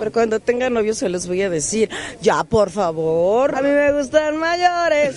pero cuando tenga novio se los voy a decir. Ya, por favor. A mí me gustan mayores.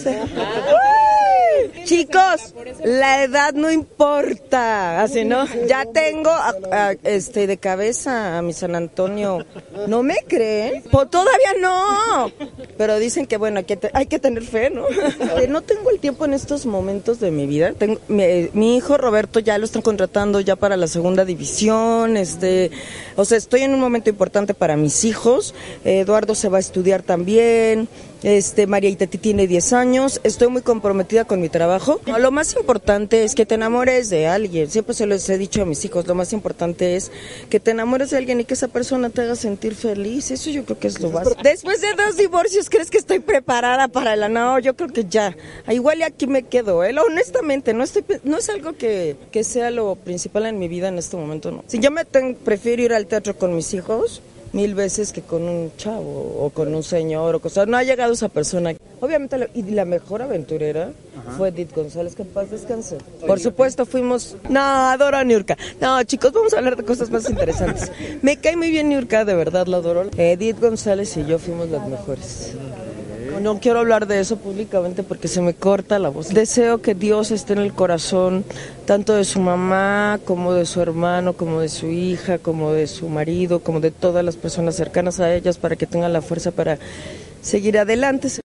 Chicos, la edad no importa, así no. Ya tengo de cabeza a mi San Antonio. ¿No me creen? Pues todavía no. Pero dicen que bueno, hay que tener fe, ¿no? No tengo el tiempo en estos momentos de mi vida. Mi hijo Roberto ya lo están contratando ya para la segunda división. O sea, estoy en un momento importante para mis hijos. Eduardo se va a estudiar también. María Itati tiene 10 años, estoy muy comprometida con mi trabajo. Lo más importante es que te enamores de alguien, siempre se los he dicho a mis hijos, lo más importante es que te enamores de alguien y que esa persona te haga sentir feliz, eso yo creo que es lo básico. Después de 2 divorcios, ¿crees que estoy preparada para la? No, yo creo que ya, igual y aquí me quedo, honestamente, no es algo que sea lo principal en mi vida en este momento, no. Si yo prefiero ir al teatro con mis hijos 1000 veces que con un chavo o con un señor o cosas. No ha llegado esa persona. Obviamente, la mejor aventurera fue Edith González, que en paz descanse. Por supuesto, fuimos... No, adoro a Niurka. No, chicos, vamos a hablar de cosas más interesantes. Me cae muy bien Niurka, de verdad, la adoro. Edith González y yo fuimos las mejores. No quiero hablar de eso públicamente porque se me corta la voz. Deseo que Dios esté en el corazón tanto de su mamá, como de su hermano, como de su hija, como de su marido, como de todas las personas cercanas a ellas para que tengan la fuerza para seguir adelante.